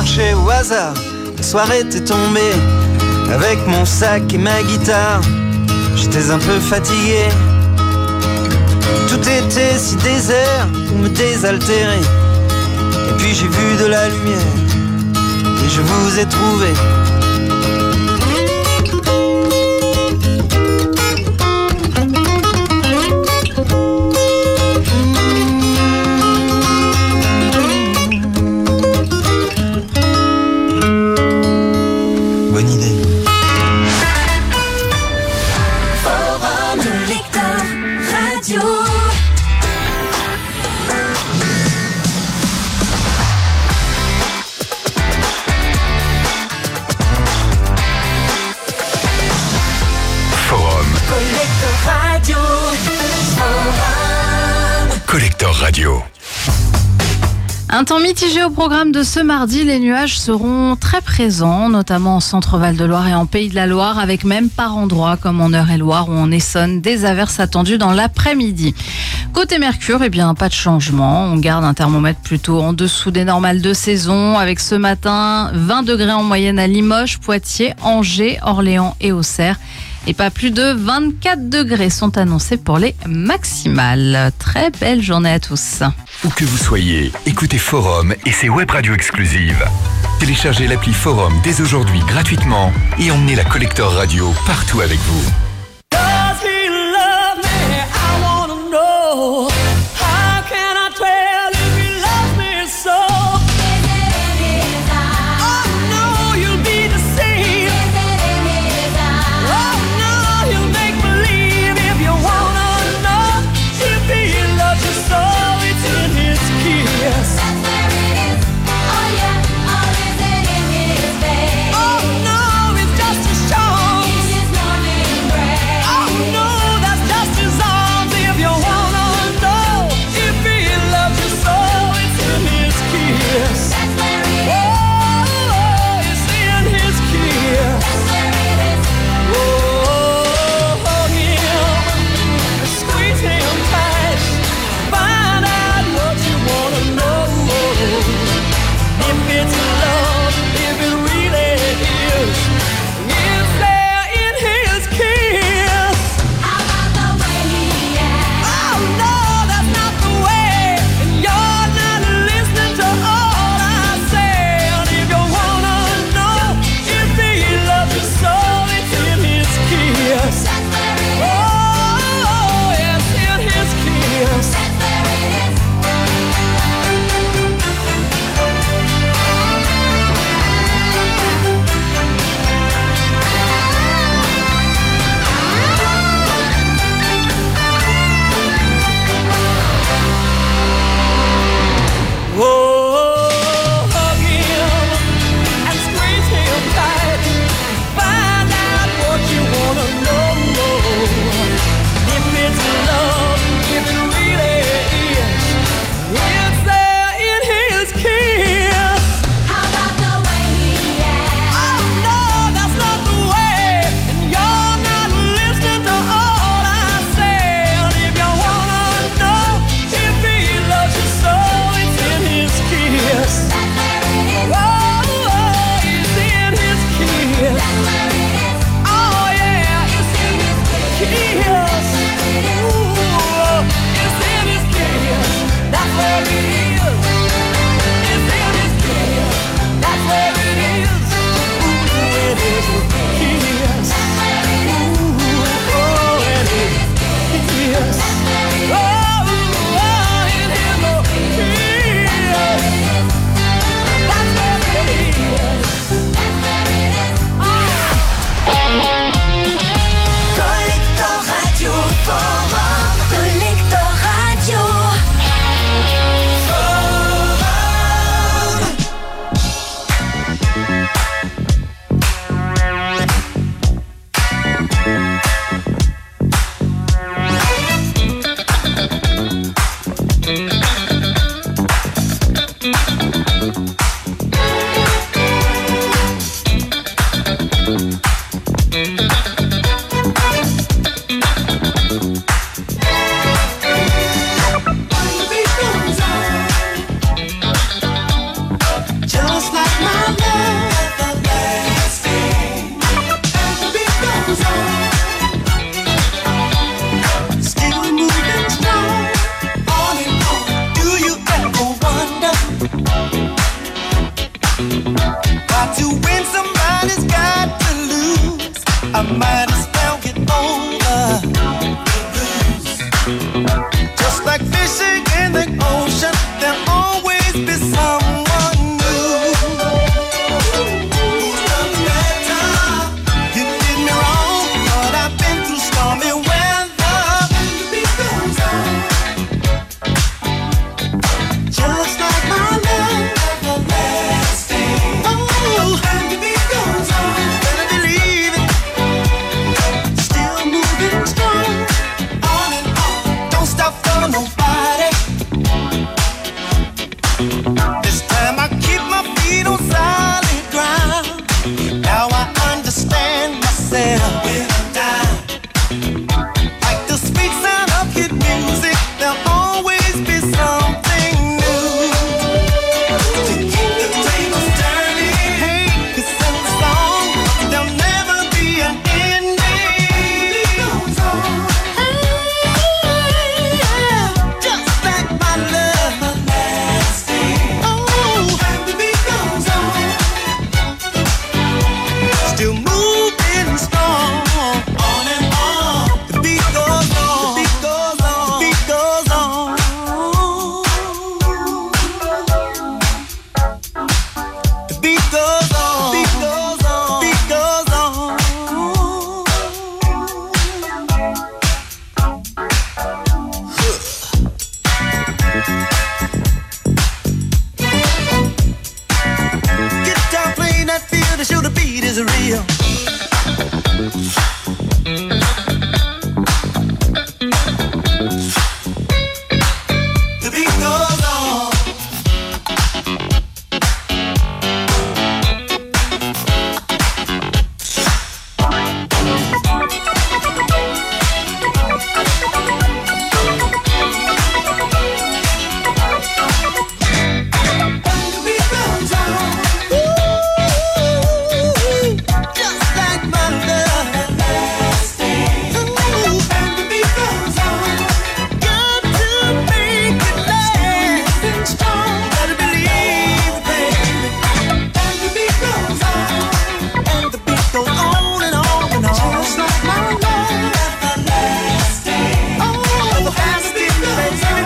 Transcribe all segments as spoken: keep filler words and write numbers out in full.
marché au hasard, la soirée était tombée. Avec mon sac et ma guitare, j'étais un peu fatigué. Tout était si désert pour me désaltérer. Et puis j'ai vu de la lumière et je vous ai trouvé. Bonne idée. Forum de lecteurs radio. Forum. Collector Radio. Forum. Collector Radio. Un temps mitigé au programme de ce mardi, les nuages seront très présents, notamment en Centre-Val de Loire et en Pays de la Loire, avec même par endroits comme en Eure-et-Loire ou en Essonne, des averses attendues dans l'après-midi. Côté Mercure, eh bien, pas de changement. On garde un thermomètre plutôt en dessous des normales de saison, avec ce matin vingt degrés en moyenne à Limoges, Poitiers, Angers, Orléans et Auxerre. Et pas plus de vingt-quatre degrés sont annoncés pour les maximales. Très belle journée à tous. Où que vous soyez, écoutez Forum et ses web radios exclusives. Téléchargez l'appli Forum dès aujourd'hui gratuitement et emmenez la Collector Radio partout avec vous. Does he love me? I wanna know. How can I tell if he loves me so? Oh no, you'll be deceived. Oh no, you'll make believe if you wanna know. If he loves you so, it's in his kiss. Oh no, it's just a show. Just like fishing in the ocean, there'll always be someone new. You did me wrong, but I've been through stormy weather. The beat goes on. Just like my love, everlasting. Oh, and the beat goes on. Better believe it. Still moving strong, on and on. Don't stop for nobody. This time I keep my feet on solid ground. Now I understand myself when I'm down. Like the sweet sound of hit music, there'll always be something new to keep the tables turning. Hey, 'cause in the song there'll never be an ending. It goes on. Hey, yeah. Just like my love, everlasting. Oh, and the beat goes on. Still moving strong, on and on. The beat goes on. The beat goes on. The beat goes on. The beat goes on. The beat goes on. The beat goes on. Guitar playing that feel to show the beat is real. The beat goes on. The beat goes on. Ooh, just like my love, everlasting. Ooh, and the beat goes on. Got to make it last. Still strong, gotta believe it, baby. And the beat goes on. And the beat goes on and on and on. Just like my love, everlasting. Oh, and the beat goes on.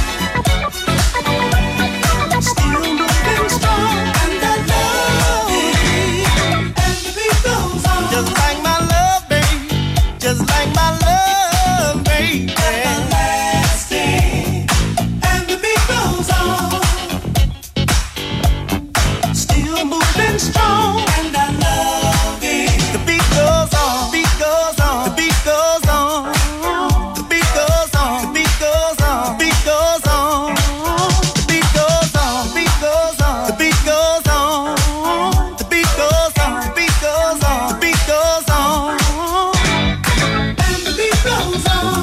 Still moving strong, and I love it. And the beat goes on. Just like my love, babe. Just like my love, babe. Everlasting. And the beat goes on. Still moving strong, and I love it. The beat goes on. The beat goes on. The beat goes on. The beat goes on. The beat goes on. The beat goes on. The beat goes on. The beat goes on. The beat goes on. The beat goes on. The beat goes on. The beat goes on. And the beat goes on.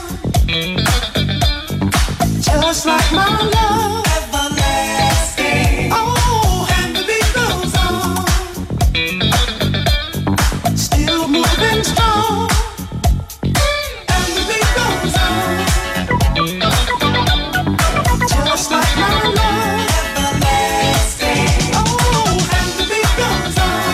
Just like my love, everlasting. Oh, and the beat goes on. Still moving strong. And the beat goes on. Just like my love, everlasting. Oh, and the beat goes on.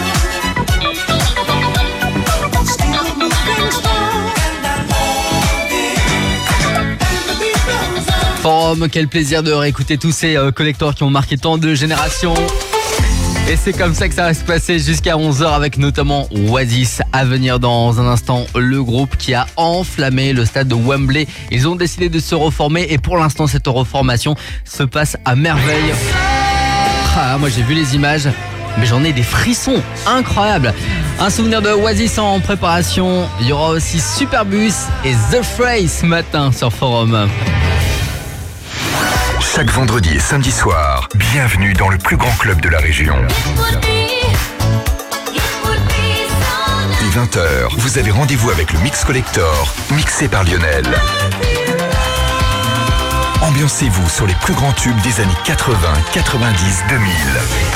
Still moving strong, and I love it. And the beat goes on. Forum, quel plaisir de réécouter tous ces euh, collecteurs qui ont marqué tant de générations. Et c'est comme ça que ça va se passer jusqu'à onze heures avec notamment Oasis. À venir dans un instant, le groupe qui a enflammé le stade de Wembley. Ils ont décidé de se reformer et pour l'instant cette reformation se passe à merveille. Ah, moi j'ai vu les images, mais j'en ai des frissons incroyables. Un souvenir de Oasis en préparation. Il y aura aussi Superbus et The Fray ce matin sur Forum. Chaque vendredi et samedi soir, bienvenue dans le plus grand club de la région. Dès vingt heures, vous avez rendez-vous avec le Mix Collector, mixé par Lionel. Ambiancez-vous sur les plus grands tubes des années quatre-vingts, quatre-vingt-dix, deux mille.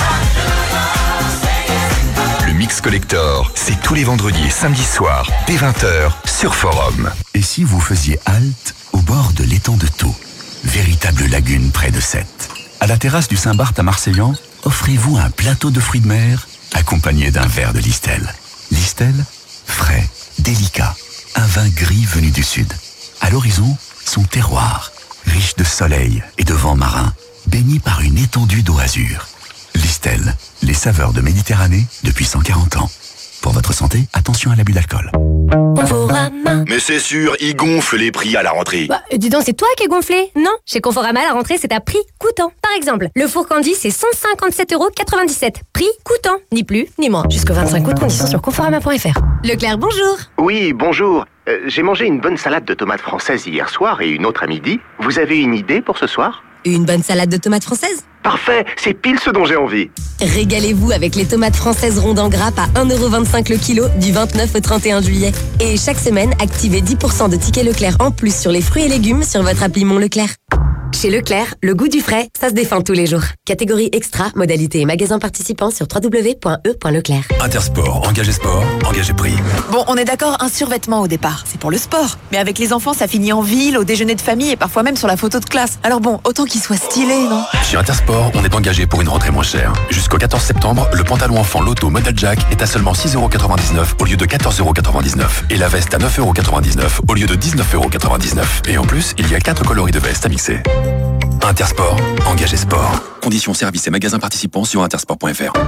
Le Mix Collector, c'est tous les vendredis et samedis soirs, dès vingt heures, sur Forum. Et si vous faisiez halte au bord de l'étang de Thau, véritable lagune près de Sète. À la terrasse du Saint-Barth à Marseillan, offrez-vous un plateau de fruits de mer accompagné d'un verre de Listel. Listel, frais, délicat, un vin gris venu du sud. À l'horizon, son terroir, de soleil et de vent marin, baigné par une étendue d'eau azur. Listel, les saveurs de Méditerranée depuis cent quarante ans. Pour votre santé, attention à l'abus d'alcool. Conforama. Mais c'est sûr, ils gonflent les prix à la rentrée. Bah, dis donc, c'est toi qui es gonflé? Non, chez Conforama, la rentrée, c'est à prix coûtant. Par exemple, le four Candy, c'est cent cinquante-sept euros quatre-vingt-dix-sept. Prix coûtant. Ni plus, ni moins. Jusqu'au vingt-cinq août, conditions sur conforama point f r. Leclerc, bonjour. Oui, bonjour. Euh, j'ai mangé une bonne salade de tomates françaises hier soir et une autre à midi. Vous avez une idée pour ce soir? Une bonne salade de tomates françaises? Parfait, c'est pile ce dont j'ai envie. Régalez-vous avec les tomates françaises rondes en grappe à un euro vingt-cinq le kilo du vingt-neuf au trente et un juillet. Et chaque semaine, activez dix pour cent de tickets Leclerc en plus sur les fruits et légumes sur votre appli Mon Leclerc. Chez Leclerc, le goût du frais, ça se défend tous les jours. Catégorie extra, modalité et magasin participant sur w w w point e point leclerc. Intersport, engagez sport, engagez prix. Bon, on est d'accord, un survêtement au départ, c'est pour le sport. Mais avec les enfants, ça finit en ville, au déjeuner de famille et parfois même sur la photo de classe. Alors bon, autant qu'il soit stylé, non? Chez Intersport, on est engagé pour une rentrée moins chère. Jusqu'au quatorze septembre, le pantalon enfant Lotto Model Jack est à seulement six euros quatre-vingt-dix-neuf au lieu de quatorze euros quatre-vingt-dix-neuf. Et la veste à neuf euros quatre-vingt-dix-neuf au lieu de dix-neuf euros quatre-vingt-dix-neuf. Et en plus, il y a quatre coloris de veste à mixer. Intersport, engagez sport. Conditions services et magasins participants sur intersport point f r.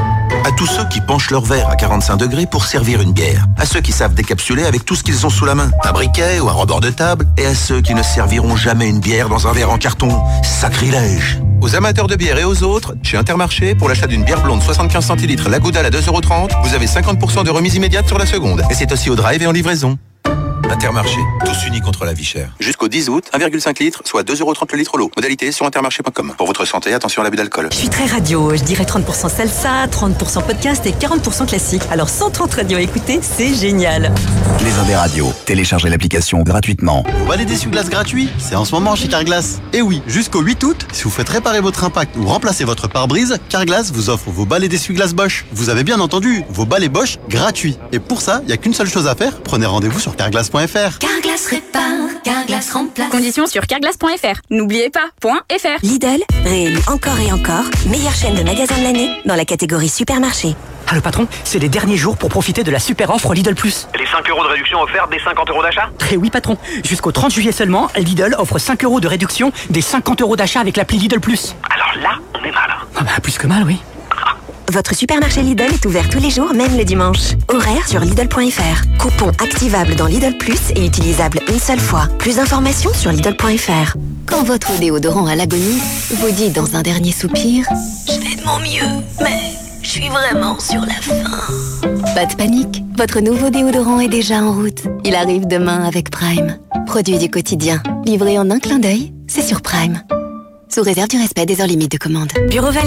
À tous ceux qui penchent leur verre à quarante-cinq degrés pour servir une bière. À ceux qui savent décapsuler avec tout ce qu'ils ont sous la main. Un briquet ou un rebord de table. Et à ceux qui ne serviront jamais une bière dans un verre en carton. Sacrilège. Aux amateurs de bière et aux autres, chez Intermarché, pour l'achat d'une bière blonde soixante-quinze centilitres La Goudale à deux euros trente, vous avez cinquante pour cent de remise immédiate sur la seconde. Et c'est aussi au drive et en livraison. Intermarché, tous unis contre la vie chère. Jusqu'au dix août, un virgule cinq litres, soit deux euros trente le litre l'eau. Modalité sur intermarché point com. Pour votre santé, attention à l'abus d'alcool. Je suis très radio, je dirais trente pour cent salsa, trente pour cent podcast et quarante pour cent classique. Alors cent trente radios à écouter, c'est génial. Les Indes Radio, téléchargez l'application gratuitement. Vous balai d'essuie-glace gratuit, c'est en ce moment chez Carglass. Et oui, jusqu'au huit août, si vous faites réparer votre impact ou remplacer votre pare-brise, Carglass vous offre vos balais d'essuie-glace Bosch. Vous avez bien entendu, vos balais Bosch gratuits. Et pour ça, il n'y a qu'une seule chose à faire, prenez rendez-vous sur carglass point f r. Carglass répare, Carglass remplace. Conditions sur carglass point f r. N'oubliez pas, .fr. Lidl, réélu encore et encore, meilleure chaîne de magasins de l'année dans la catégorie supermarché. Ah le patron, c'est les derniers jours pour profiter de la super offre Lidl Plus. Les cinq euros de réduction offerts des cinquante euros d'achat? Eh oui patron, jusqu'au trente juillet seulement, Lidl offre cinq euros de réduction des cinquante euros d'achat avec l'appli Lidl Plus. Alors là, on est mal. Ah bah plus que mal, oui. Votre supermarché Lidl est ouvert tous les jours, même le dimanche. Horaire sur Lidl point f r. Coupon activable dans Lidl Plus et utilisable une seule fois. Plus d'informations sur Lidl point f r. Quand votre déodorant à l'agonie vous dit dans un dernier soupir « Je fais de mon mieux, mais je suis vraiment sur la fin ». Pas de panique, votre nouveau déodorant est déjà en route. Il arrive demain avec Prime. Produit du quotidien, livré en un clin d'œil, c'est sur Prime. Sous réserve du respect des heures limites de commande. Bureau Vallée ?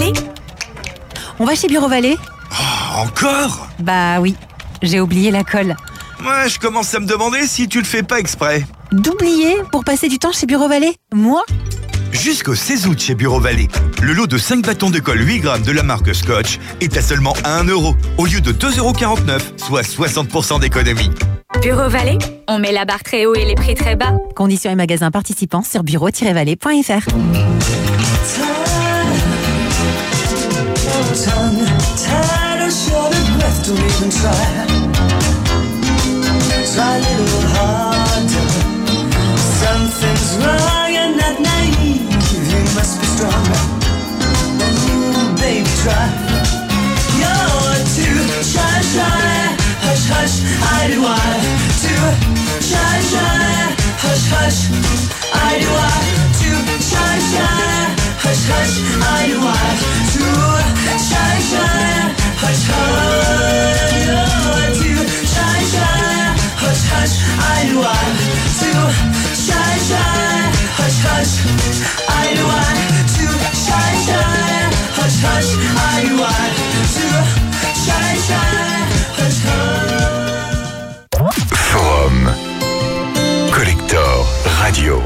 On va chez Bureau Vallée ? Oh, encore ? Bah oui, j'ai oublié la colle. Ouais, je commence à me demander si tu le fais pas exprès. D'oublier pour passer du temps chez Bureau Vallée ? Moi ? Jusqu'au seize août chez Bureau Vallée, le lot de cinq bâtons de colle huit grammes de la marque Scotch est à seulement un euro, au lieu de deux euros quarante-neuf, soit soixante pour cent d'économie. Bureau Vallée, on met la barre très haut et les prix très bas. Conditions et magasins participants sur bureau tiret vallée point f r. Tired or short of breath, don't even try. Try a little harder. Something's wrong, you're not naive. You must be strong. Ooh, baby, try. You're too shy, shy. Hush, hush, I do I. Too shy, shy. Hush, hush, I do I. Too shy, shy. Hush, hush, I do I. Too shy, shy. Hush, hush. You're too shy, shy. Hush, hush, I do I. Too shy, shy. Hush, hush, I do I. Too shy, shy. Hush, hush, I do I. Too shy, shy. Hush, hush. Forum Collector Radio.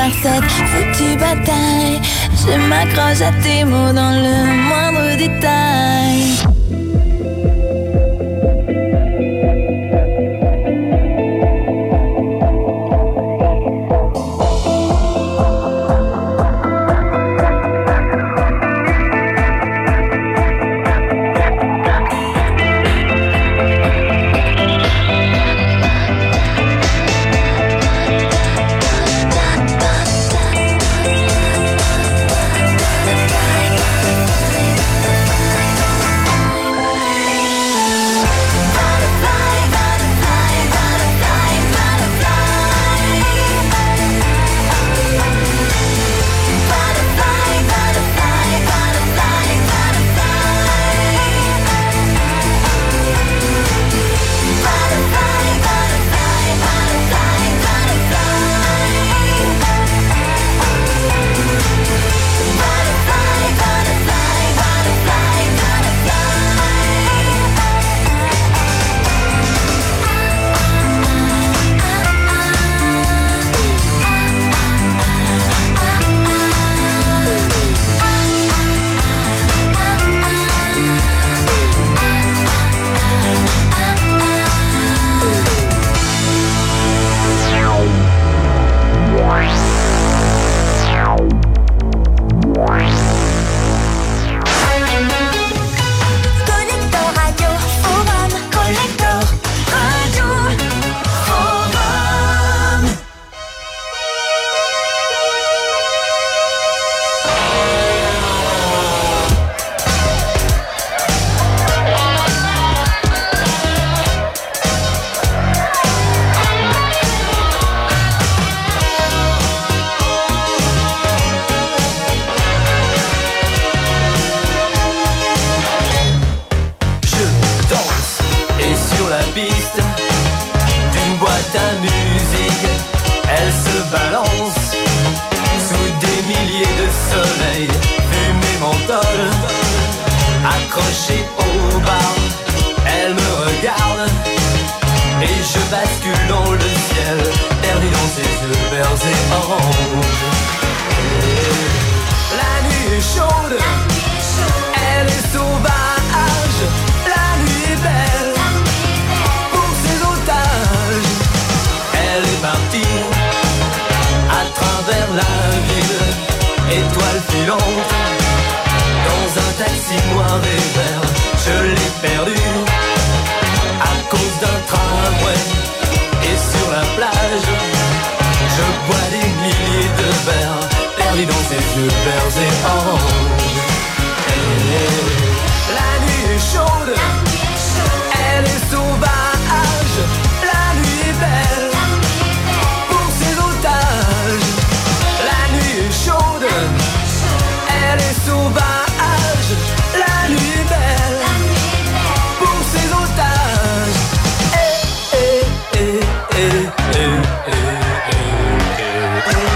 par cette foutue bataille. Je m'accroche à tes mots dans le moindre détail. Accrochée au bar, elle me regarde et je bascule dans le ciel, perdu dans ses yeux verts et orange. La nuit est chaude, elle est sauvage, la nuit est belle pour ses otages. Elle est partie à travers la ville, étoile filante. Dans un taxi noir et vert, je l'ai perdu à cause d'un tramway. Et sur la plage, je bois des milliers de verres, perdu dans ses yeux verts et oranges. Et la nuit est chaude, elle est sauvage, la nuit est belle pour ses otages. La nuit est chaude, elle est sauvage. La nuit est belle pour ses otages. Eh, eh, eh, eh, eh, eh, eh, eh.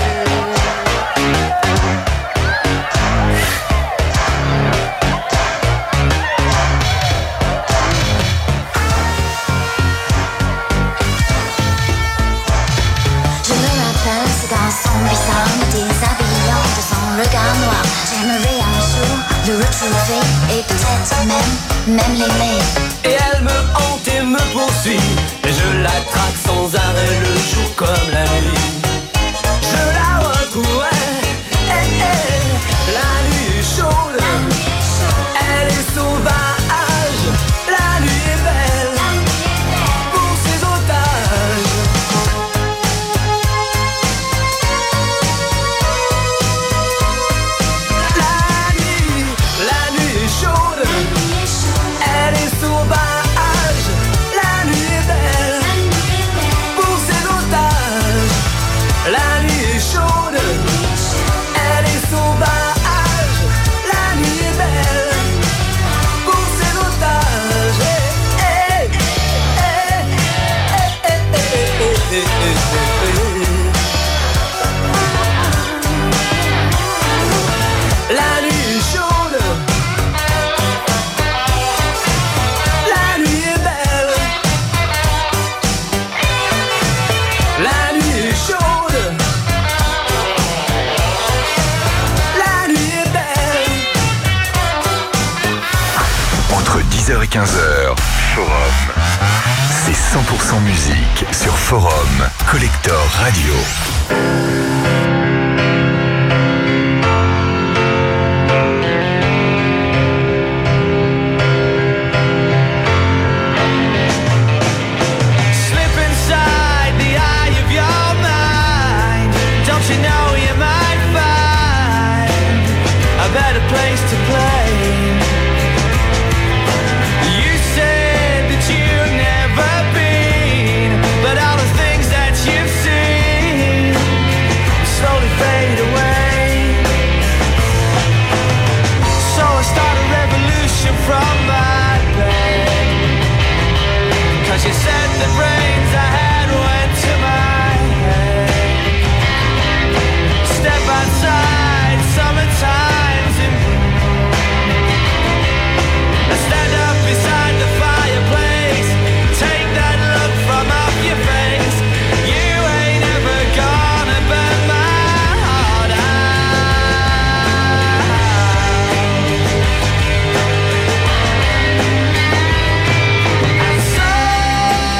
Je me rappelle ce garçon bizarre me déshabillant de son regard noir. J'aimerais un jour le retrouver et peut-être même, même l'aimer. Et elle me hante et me poursuit, et je la traque sans arrêt le jour comme la nuit. Je la retrouverai, eh, eh. La nuit est chaude, elle est sauvage, la nuit est belle pour ses otages. La nuit, la nuit est chaude, elle est sauvage, la nuit est belle pour ses otages. dix heures et quinze heures, Forum. C'est cent pour cent musique sur Forum Collector Radio. She said the brains I had went to my head. Step outside, summertime's in bloom. I stand up beside the fireplace. Take that look from off your face. You ain't ever gonna burn my heart out. And so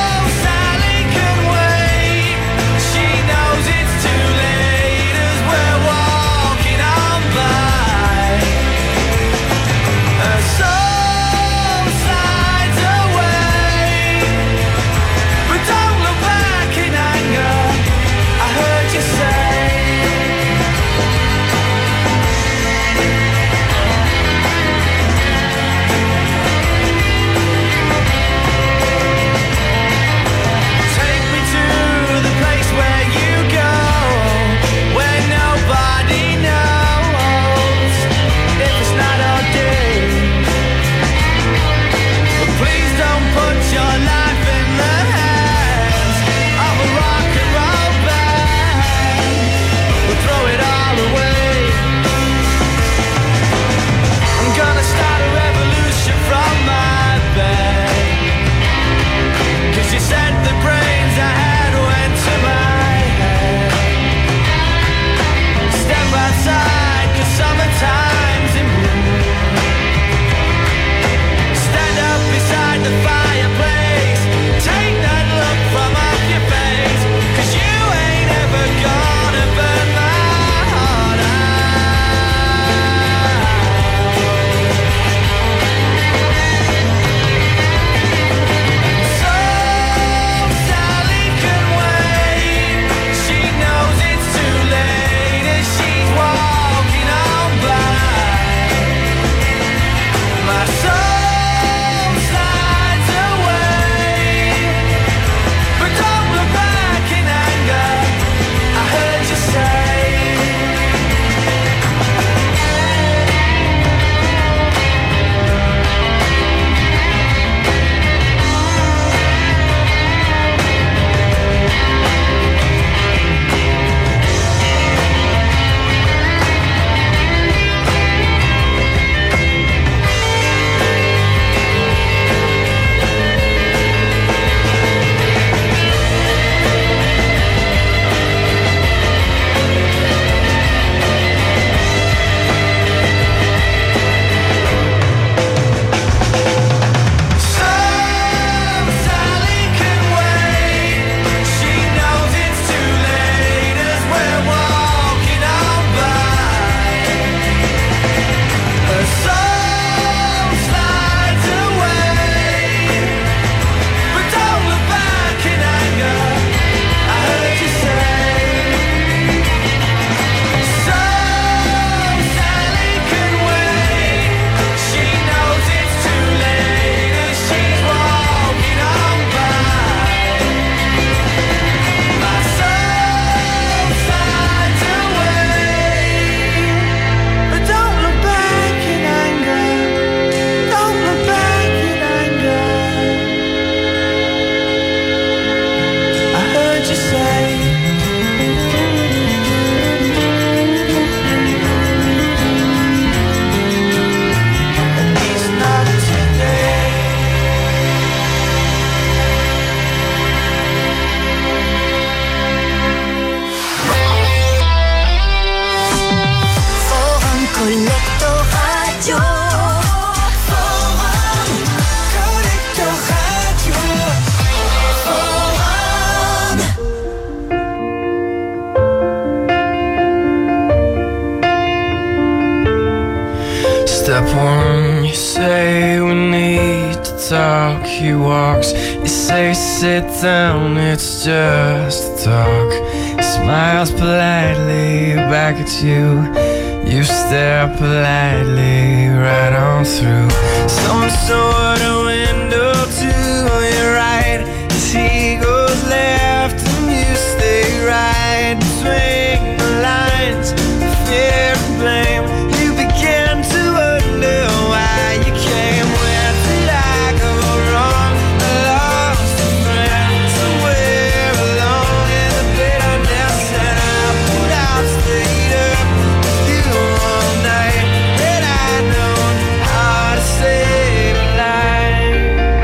Step one, you say we need to talk. He walks, you say sit down, it's just a talk. He smiles politely back at you. You stare politely right on through some sort of window to your right. As he goes left and you stay right between the lines of fear and blame. You begin to wonder why you came. Where did I go wrong? I lost a friend somewhere along in the bitterness, and I put out, stayed up with you all night. Had I known how to save a life.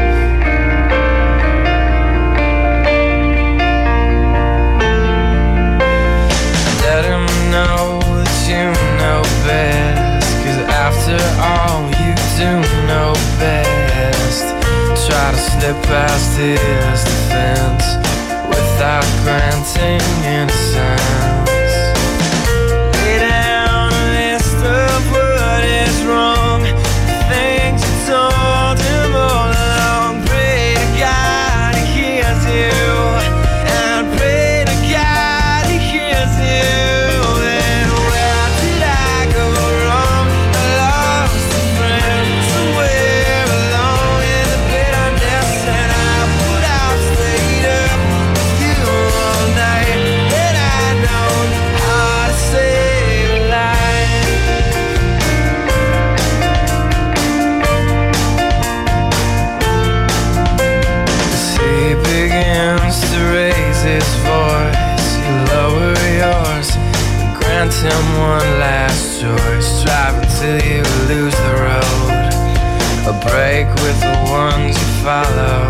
Let him know that you know best, 'cause after all you do know best. Try to slip past his defense without granting innocence. Lay down a list of what is wrong, the things you told him all along. Pray to God he hears you, and pray to God he hears you. Then where did I go wrong? I lost a friend somewhere along in the bitterness, and I put out, stayed up with you all night. Had I known how to save a life. As he begins to raise his voice, you lower yours and grant him one last choice. Drive until you lose the road, a break with the ones you follow.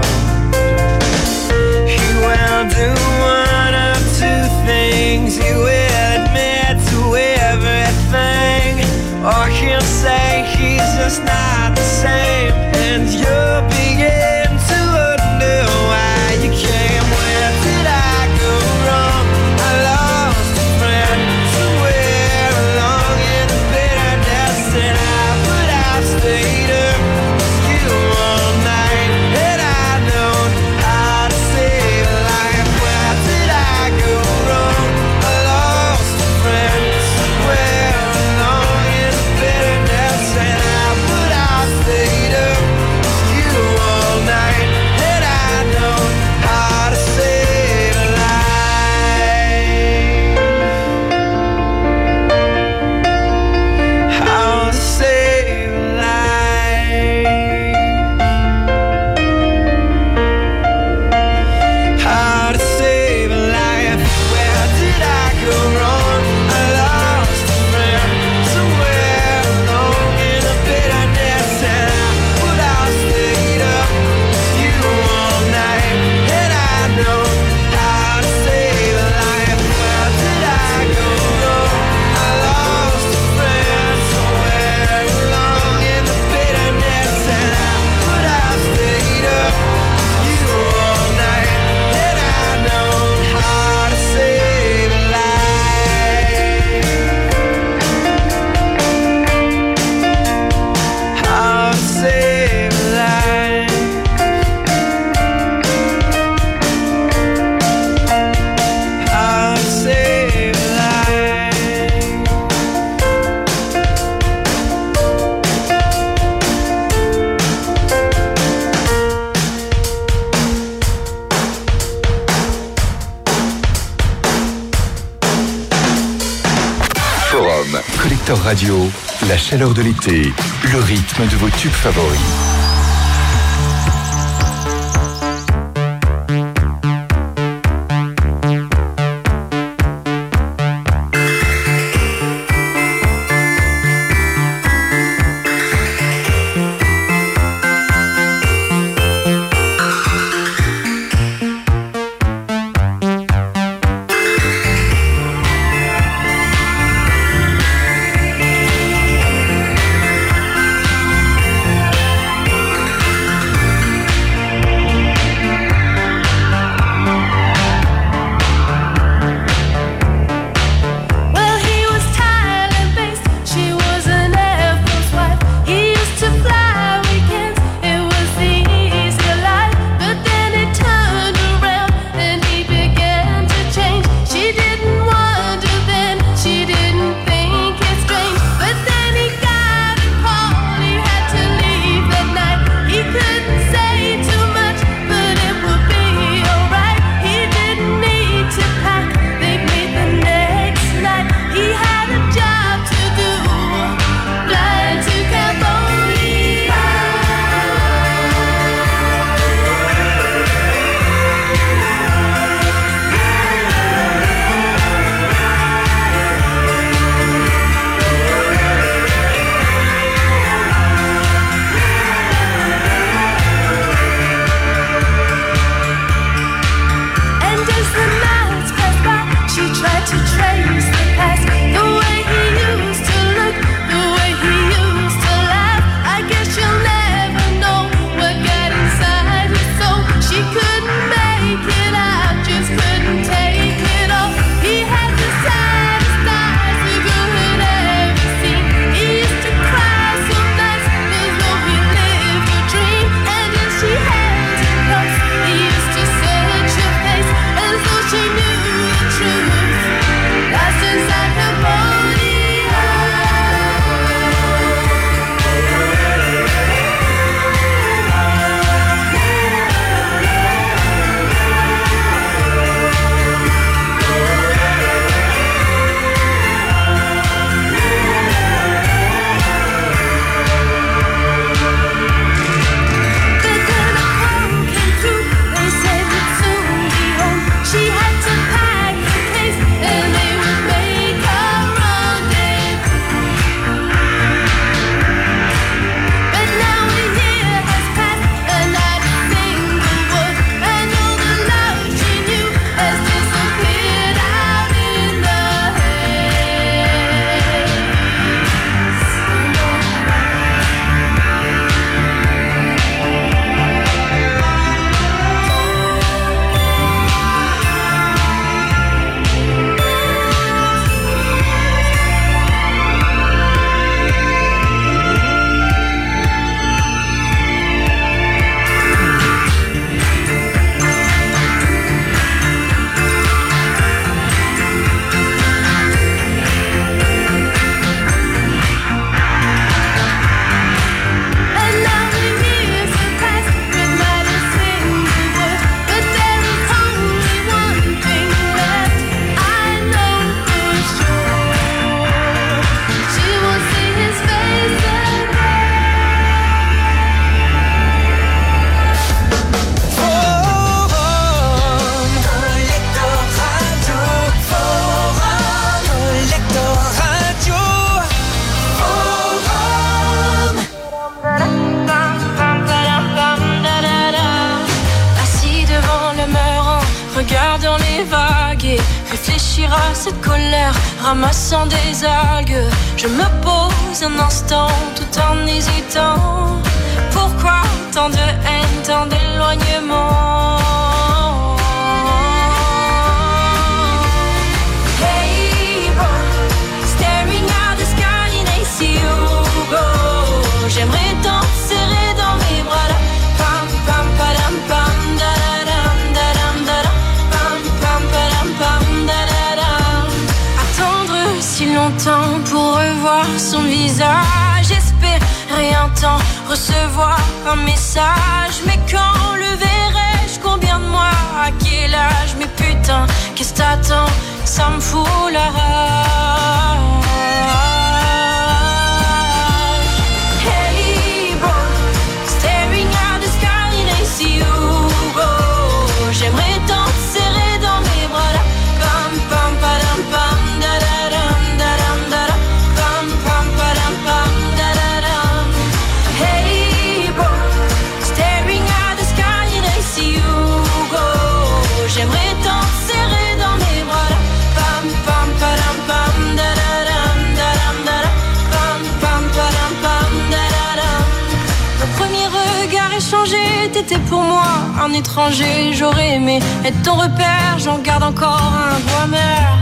He will do one of two things. He will admit to everything, or he'll say he's just not the same, and you'll begin to wonder why you came. Where did I go wrong? I lost a friend somewhere along in the bitterness, and I put out, stayed up with you all night. Had I known how to save a life. Where did I go wrong? I lost a friend somewhere along in the bitterness, and I put out, stayed up with you all night. Had I known how to save a life. How to save a life. How to save a life. Where did I go wrong? I lost a friend somewhere along in the bitterness, and I put out, stayed up with you all night. Had I known how to save a life. Where did I go wrong? I lost a friend somewhere along in the bitterness, and I put out, stayed up with you all night. Had I known how to save a life. How to save a life. How to save a life. Forum, collecteur radio, la chaleur de l'été, le rythme de vos tubes favoris. How franchira cette colère, ramassant des algues. Je me pose un instant tout en hésitant. Pourquoi tant de haine, tant d'éloignement? Hey bro, staring at the sky and I see you go. J'aimerais t'en serrer dans mes bras là. Pam pam padam pam da da dam da dam da dam. Pam pam padam pam da da dam. Attendre si longtemps pour revoir son visage, espérer un temps, recevoir un message. Mais quand le verrai-je, combien de mois, à quel âge? Mais putain, qu'est-ce t'attends? Ça me fout la rage. Hey bro, staring at the sky and I see you go. J'aimerais t'en serrer dans mes bras là. Pam pam padam pam da da dam da dam da dam. Pam pam padam pam da da dam. Hey bro, staring at the sky and I see you go. J'aimerais t'en serrer dans mes bras là. Pam pam padam pam da da dam da dam da dam. Pam pam padam pam da da dam. Mon premier regard échangé, t'étais pour moi un étranger. J'aurais aimé être ton repère, j'en garde encore un goût amer.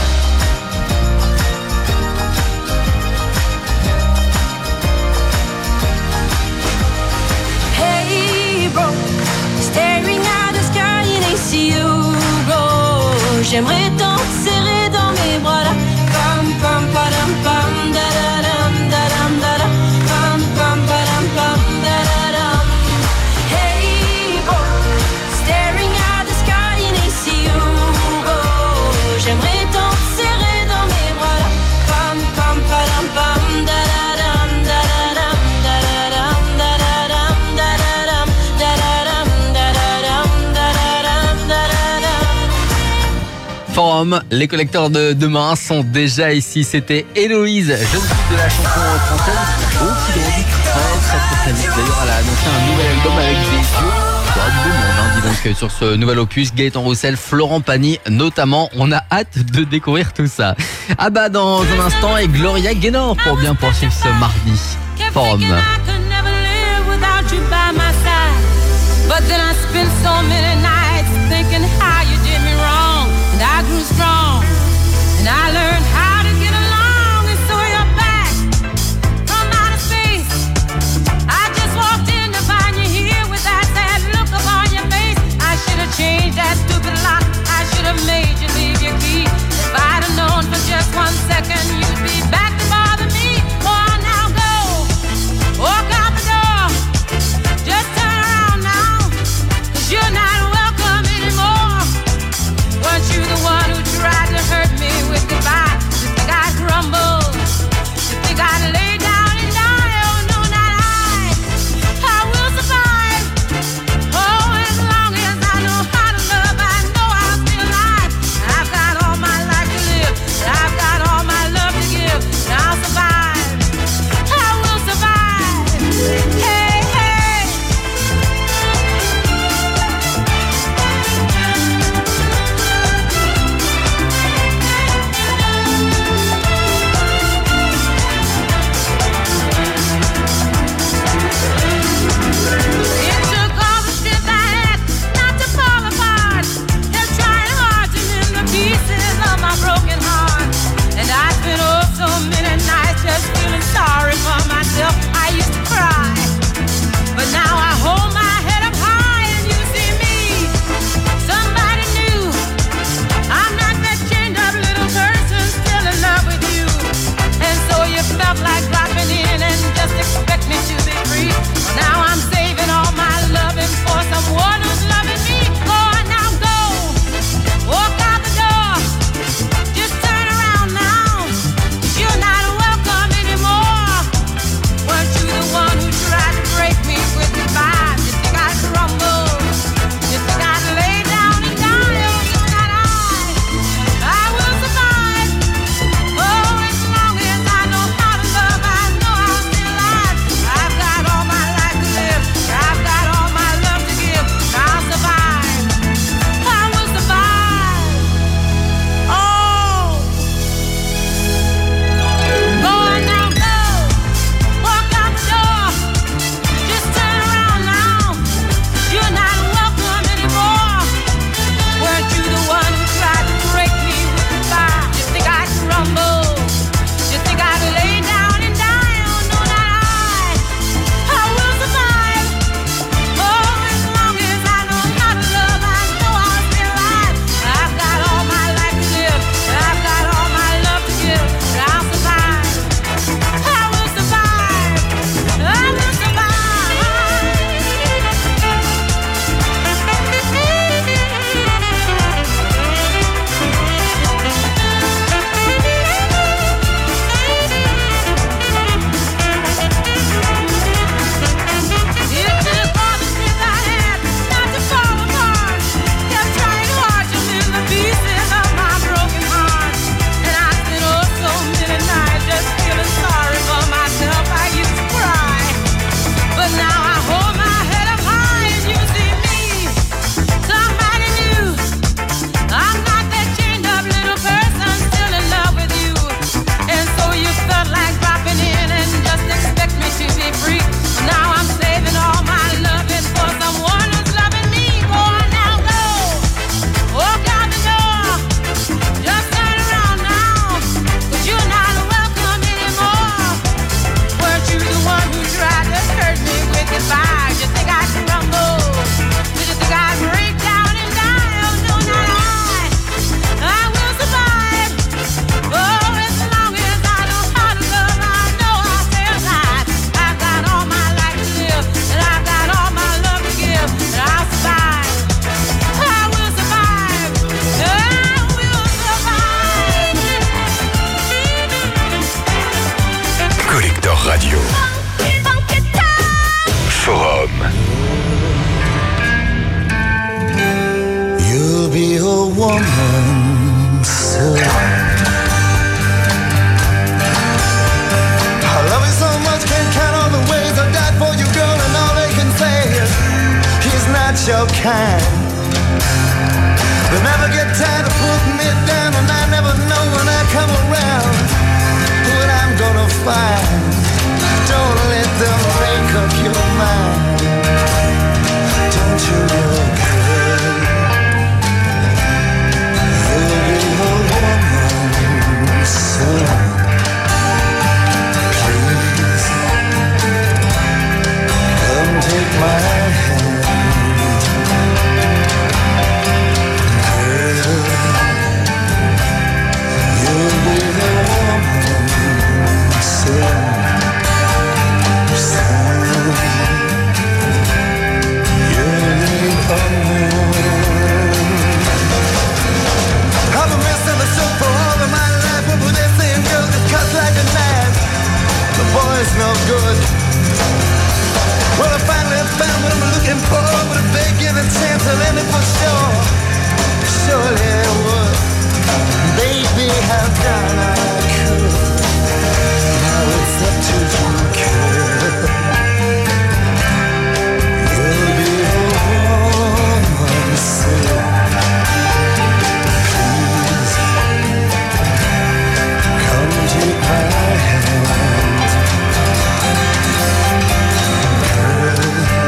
Hey bro, staring at the sky and I see you go. J'aimerais t'en serrer dans mes bras là. Pam pam padam pam da da dam da dam da dam. Pam pam padam pam da da dam. Hey bro, staring at the sky and I see you go. J'aimerais t'en serrer dans mes bras là. Pam pam padam pam da da dam da da dam da da dam da da dam da da dam da da dam da da dam da da dam da da dam. Forum, les collecteurs de demain sont déjà ici. C'était Héloïse, jeune fille de la chanson française, au qui grandit très très très très vite. D'ailleurs, elle a annoncé un nouvel album avec des yeux. Il y aura du beau monde, hein, dis donc, sur ce nouvel opus. Gaëtan Roussel, Florent Pagny notamment. On a hâte de découvrir tout ça. Ah bah dans un instant, et Gloria Gaynor pour bien poursuivre ce mardi. Forum. Without you by my side, but then I spent so many nights thinking how you did me wrong, and I grew strong, and I learned how to get along, and so you're back from outer space. I just walked in to find you here with that sad look upon your face. I should have changed that stupid lock. I should have made you leave your key. If I'd have known for just one second you'd be back to bother me. Oh, now go, walk out the door. Just turn around now, 'cause you're not welcome. You'll be a woman soon. I love you so much, can't count all the ways I died for you, girl, and all they can say is he's not your kind. They never get tired of putting me down, and I never know when I come around what I'm gonna find. Don't let them make up your mind. Don't you look good? You'll be a woman soon. Please, come take my hand. Girl, you'll be a woman soon. I've been missing the soup for all of my life. What were they saying? Girls that cut like a knife. The boy's no good. Well, I finally found what I'm looking for, but if they give a chance, I'll end it for sure. Surely I would. Baby, I've done all I could. Now it's up to you, kid. You'll be a woman soon. Please, come take my hand. Girl,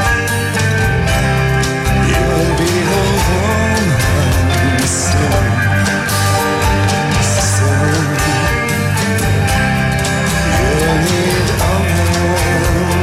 you'll be a woman soon. Soon, you'll need a woman.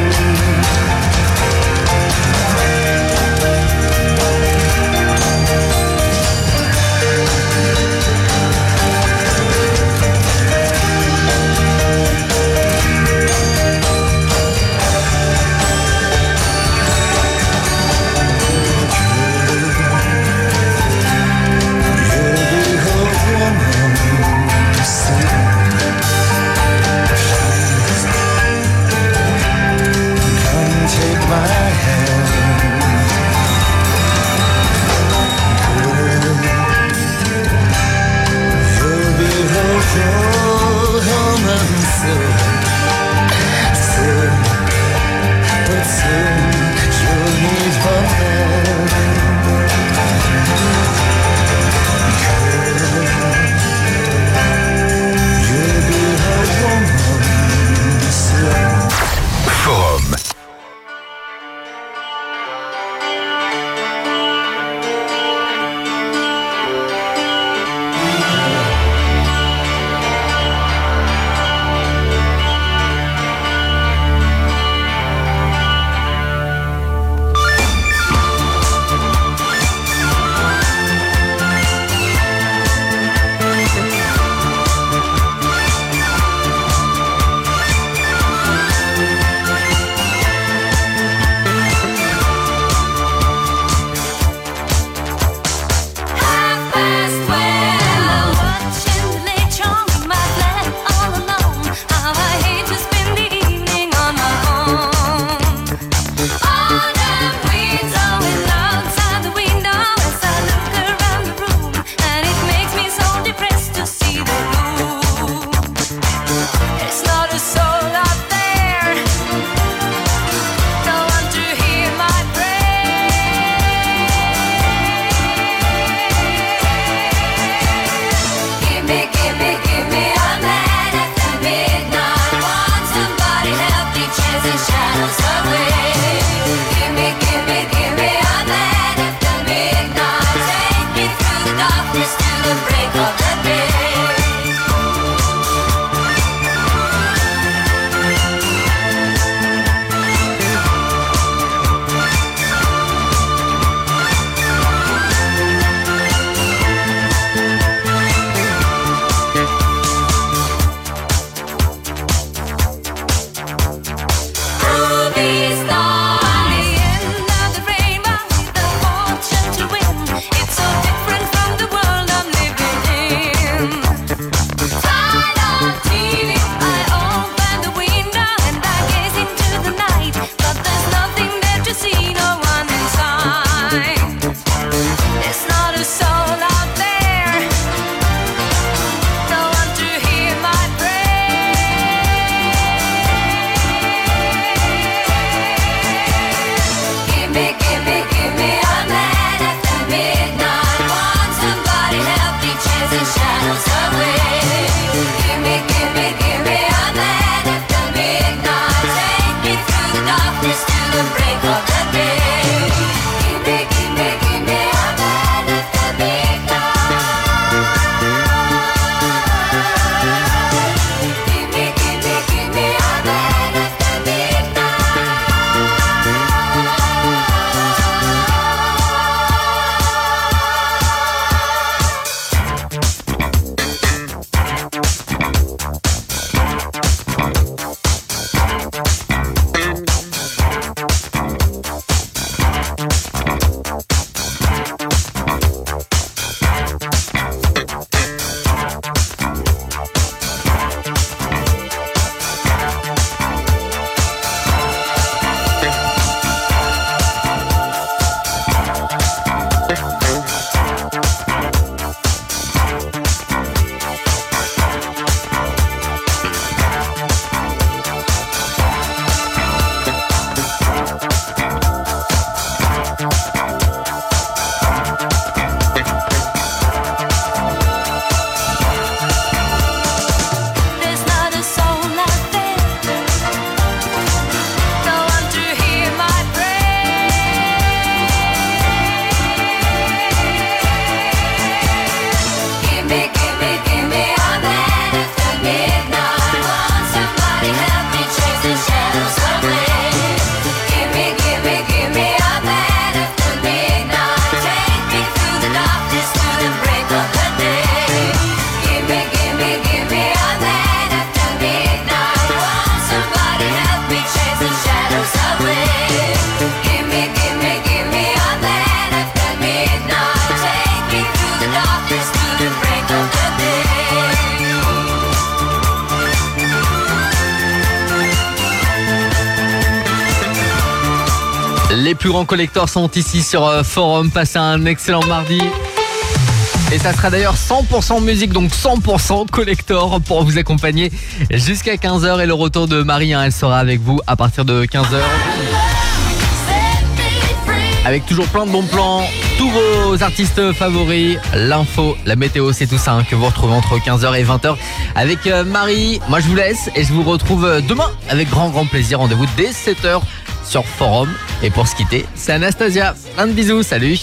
Forum. Ruby darkness to the break of the day. Give me, give me, give me a man after midnight. Give me, give me, give me a man after midnight. Les plus grands collecteurs sont ici sur euh, Forum. Passez un excellent mardi. Et ça sera d'ailleurs cent pour cent musique, donc cent pour cent collector pour vous accompagner jusqu'à quinze heures. Et le retour de Marie, hein, elle sera avec vous à partir de quinze heures. Avec toujours plein de bons plans, tous vos artistes favoris, l'info, la météo, c'est tout ça hein, que vous retrouvez entre quinze heures et vingt heures avec euh, Marie. Moi je vous laisse et je vous retrouve demain avec grand grand plaisir. Rendez-vous dès sept heures sur Forum. Et pour se quitter, c'est Anastasia. Un de bisous, salut.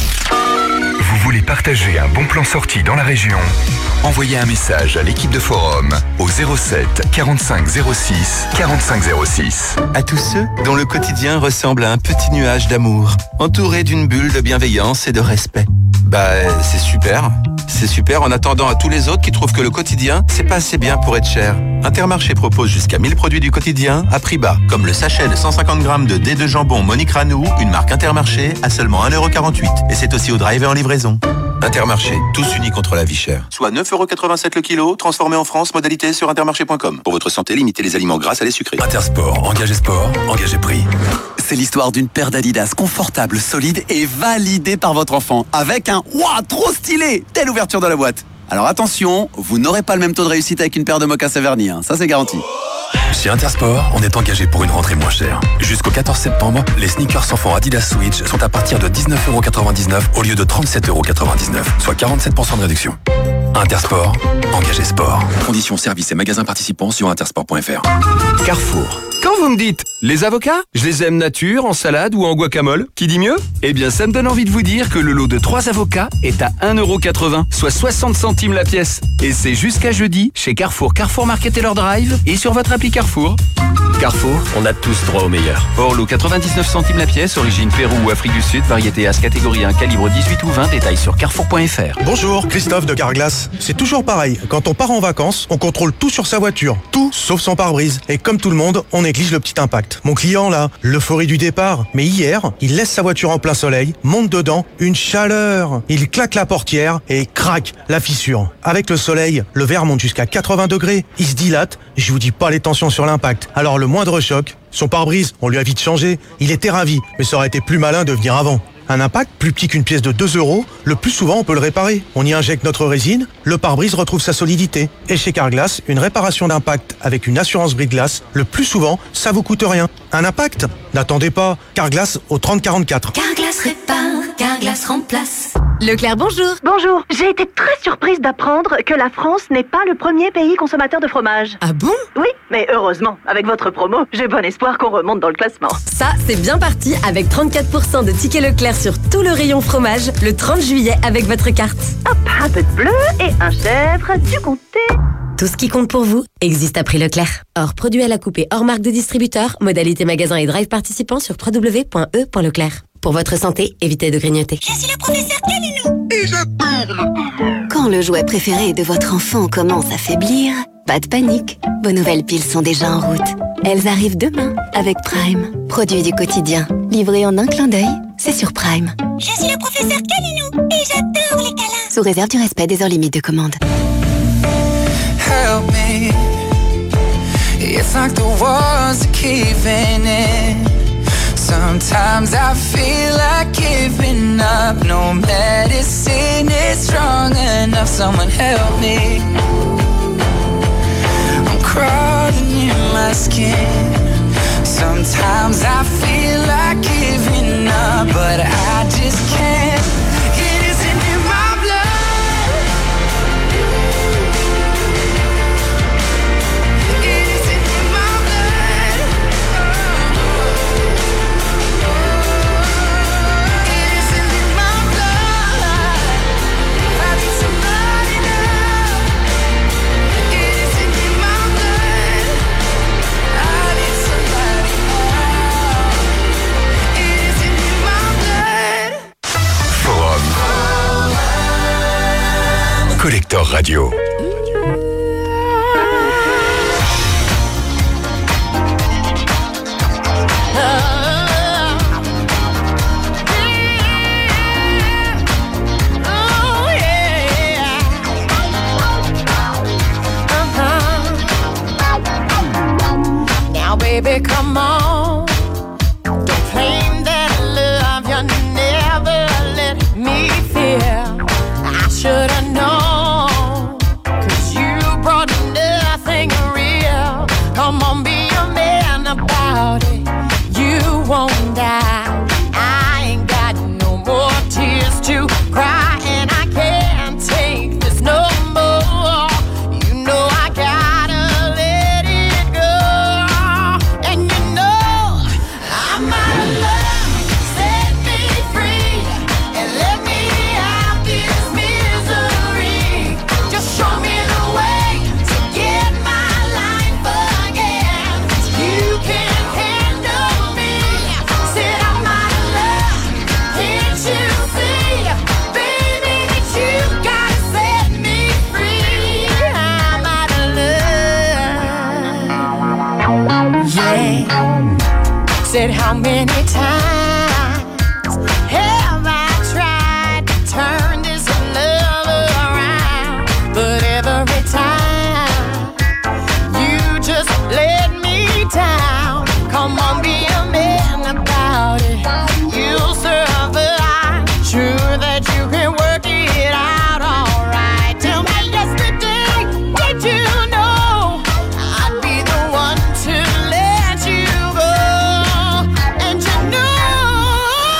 Vous voulez partager un bon plan sortie dans la région? Envoyez un message à l'équipe de Forum au zéro sept quarante-cinq zéro six quarante-cinq zéro six. À tous ceux dont le quotidien ressemble à un petit nuage d'amour, entouré d'une bulle de bienveillance et de respect. Bah, c'est super. C'est super en attendant à tous les autres qui trouvent que le quotidien, c'est pas assez bien pour être cher. Intermarché propose jusqu'à mille produits du quotidien à prix bas, comme le sachet de cent cinquante grammes de dés de jambon Monique Ranou, une marque Intermarché, à seulement un euro quarante-huit. Et c'est aussi au drive et en livraison. Intermarché, tous unis contre la vie chère. Soit neuf euros quatre-vingt-sept le kilo, transformé en France, modalité sur intermarché point com. Pour votre santé, limitez les aliments gras à les sucrés. Intersport, engagez sport, engagez prix. C'est l'histoire d'une paire d'Adidas confortable, solide et validée par votre enfant. Avec un « Ouah, trop stylé !» dès l'ouverture de la boîte. Alors attention, vous n'aurez pas le même taux de réussite avec une paire de mocassins vernis, hein. Ça c'est garanti. Chez Intersport, on est engagé pour une rentrée moins chère. Jusqu'au quatorze septembre, les sneakers enfants Adidas Switch sont à partir de dix-neuf euros quatre-vingt-dix-neuf au lieu de trente-sept euros quatre-vingt-dix-neuf, soit quarante-sept pour cent de réduction. Intersport, engagé sport. Conditions, services et magasins participants sur intersport point f r. Carrefour. Quand vous me dites les avocats, je les aime nature, en salade ou en guacamole, qui dit mieux? Eh bien, ça me donne envie de vous dire que le lot de trois avocats est à un euro quatre-vingts, soit soixante centimes la pièce. Et c'est jusqu'à jeudi chez Carrefour, Carrefour Market et leur drive et sur votre appli Carrefour. Carrefour, on a tous droit au meilleur. Hors lot quatre-vingt-dix-neuf centimes la pièce, origine Pérou ou Afrique du Sud, variété As catégorie un, calibre dix-huit ou vingt, détails sur carrefour point f r. Bonjour, Christophe de Carglass. C'est toujours pareil, quand on part en vacances, on contrôle tout sur sa voiture, tout sauf son pare-brise. Et comme tout le monde, on néglige le petit impact. Mon client là, l'euphorie du départ, mais hier, il laisse sa voiture en plein soleil, monte dedans, une chaleur. Il claque la portière et craque la fissure. Avec le soleil, le verre monte jusqu'à quatre-vingts degrés, il se dilate, je vous dis pas les tensions sur l'impact. Alors le moindre choc, son pare-brise, on lui a vite changé, il était ravi, mais ça aurait été plus malin de venir avant. Un impact plus petit qu'une pièce de deux euros, le plus souvent on peut le réparer. On y injecte notre résine, le pare-brise retrouve sa solidité. Et chez Carglass, une réparation d'impact avec une assurance brise-glace, le plus souvent, ça vous coûte rien. Un impact? N'attendez pas, Carglass au trente quarante-quatre. Carglass répare, Carglass remplace. Leclerc, bonjour. Bonjour. J'ai été très surprise d'apprendre que la France n'est pas le premier pays consommateur de fromage. Ah bon? Oui, mais heureusement, avec votre promo, j'ai bon espoir qu'on remonte dans le classement. Ça, c'est bien parti avec trente-quatre pour cent de tickets Leclerc sur tout le rayon fromage le trente juillet avec votre carte. Hop, un peu de bleu et un chèvre, du comté. Tout ce qui compte pour vous existe à prix Leclerc. Hors produit à la coupe et hors marque de distributeur, modalité magasin et drive participant sur w w w point e point leclerc. Pour votre santé, évitez de grignoter. Je suis le professeur Calinou et j'adore. Quand le jouet préféré de votre enfant commence à faiblir, pas de panique. Vos nouvelles piles sont déjà en route. Elles arrivent demain avec Prime. Produit du quotidien, livré en un clin d'œil, c'est sur Prime. Je suis le professeur Calinou et j'adore les câlins. Sous réserve du respect des heures limites de commande. Help me. It's like the walls are caving in. Sometimes I feel like giving up. No medicine is strong enough. Someone help me. I'm crawling in my skin. Sometimes I feel like giving up, but I just can't. It isn't in my blood. It isn't in my blood. It isn't in my blood. I need somebody now. It isn't in my blood. I need somebody now. It isn't in my blood. Forum. Collector Radio. Now, baby, come on. Don't claim that love you never let me feel. I should've known, 'cause you brought nothing real. Come on, be a man about it. You won't die. I ain't got no more tears to cry, and I can't take this no more. You know I gotta let it go. And you know I'm out of love. Set me free and let me out this misery. Just show me the way to get my life again. You can't handle me. Said I'm out of love. Can't you see, baby, that you gotta set me free? I'm out of love. Yeah. Said how many times have I tried to turn this love around? But every time you just let me down. Come on, be a man about it. You'll survive. Sure that you can work it out alright. Tell me yesterday, did you know I'd be the one to let you go? And you know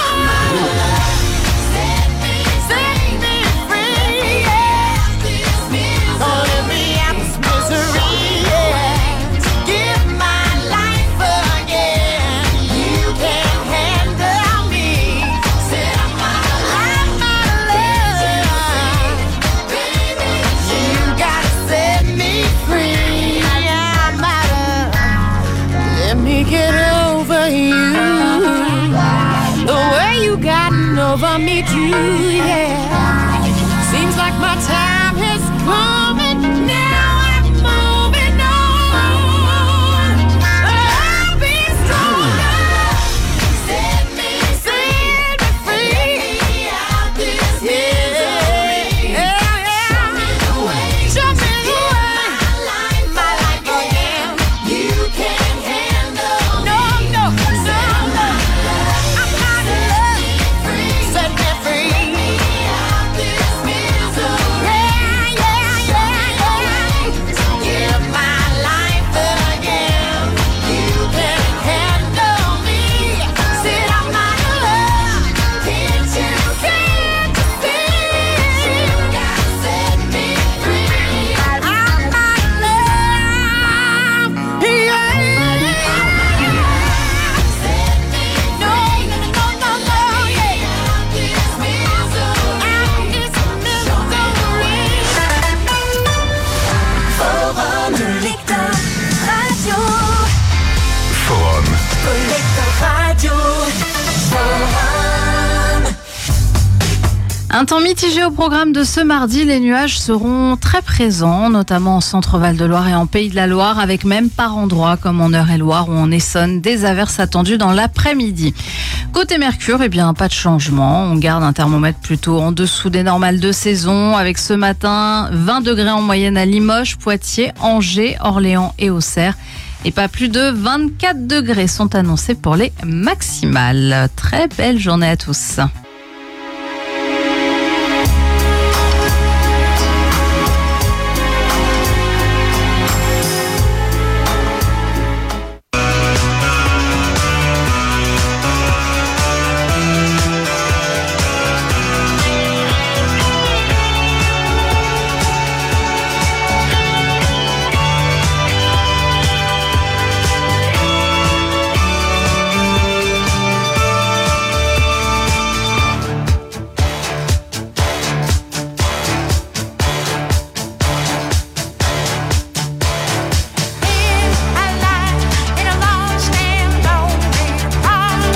set me, set me free, yeah. Don't let me out this misery, yeah. Give my life again. You can't handle me. Said I'm out of love. Baby, you gotta set me free. I'm out of. Let me get over you. The way you gotten over me too, yeah. Seems like my time has come and now I'm moving on. I'll be stronger. Set me, set me free. Out this misery. Yeah, yeah. Show me the way. Show me the way. My life, my life again. You can't handle. No, no, no, no. I'm out of love. Set me free. Un temps mitigé au programme de ce mardi. Les nuages seront très présents, notamment en centre-Val de Loire et en Pays de la Loire, avec même par endroits comme en Eure-et-Loire ou en Essonne, des averses attendues dans l'après-midi. Côté Mercure, eh bien, pas de changement. On garde un thermomètre plutôt en dessous des normales de saison, avec ce matin vingt degrés en moyenne à Limoges, Poitiers, Angers, Orléans et Auxerre. Et pas plus de vingt-quatre degrés sont annoncés pour les maximales. Très belle journée à tous.